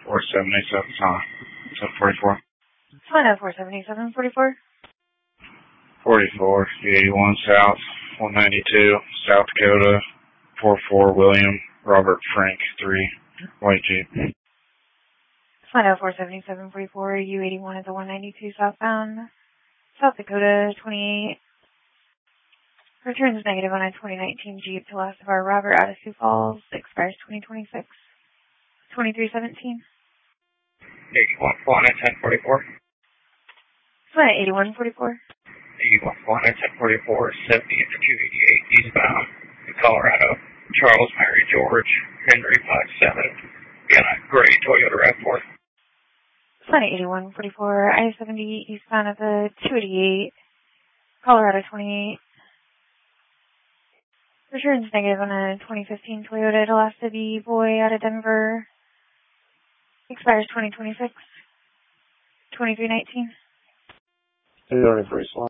477, 744. Fine at 477, 44. 44, 81 South, 192, South Dakota, 44 William, Robert Frank, 3, white Jeep. Fine at 477, 44, U81 at the 192 southbound, South Dakota, 28. Returns negative on a 2019 Jeep to last of our Robert out of Sioux Falls, expires 2026. 2317. 81 Flying at 1044. Fine at 8144. 81 Flying at 1044, 70 into 288 eastbound, Colorado, Charles, Mary, George, Henry 57, and a gray Toyota RAV4. Fine at 8144, I-70 eastbound at the 288, Colorado 28. Returns negative on a 2015 Toyota Delasta B Boy out of Denver. Expires 2026. 2319. 233 Slot.